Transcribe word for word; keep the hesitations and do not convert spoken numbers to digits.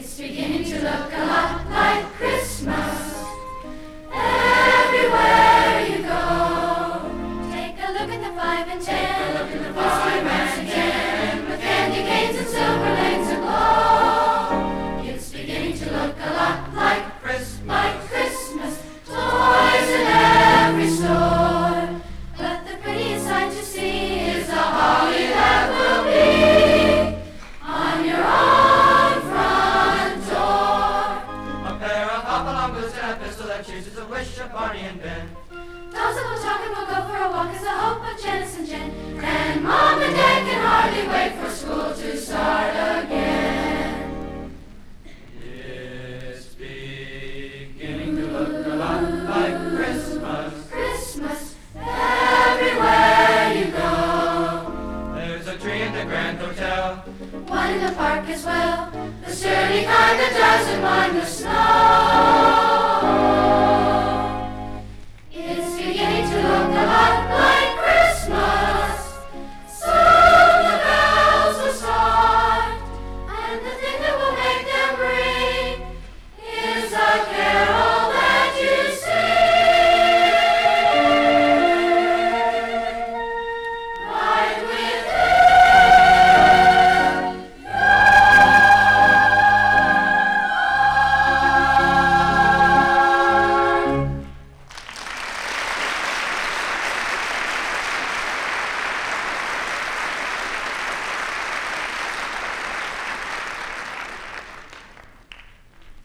It's beginning to look a lot like Christmas everywhere you go. Take a look at the five and ten, look at the five and ten, with candy canes and silver lanes aglow. It's beginning to look a lot like Christmas, like Christmas, toys in every store. But the prettiest sight to see is the holly that will be on your own front door. A pair of hop-along boots and a pistol that chooses a wish of Barney and Ben. Dolls that will talk and we'll go for a walk is the hope of Janice and Jen. And Mom and Dad can hardly wait for school to start again. It's beginning to look a lot like Christmas. Christmas everywhere you go. There's a tree in the Grand Hotel, One in the park as well, the sturdy kind that doesn't mind the snow.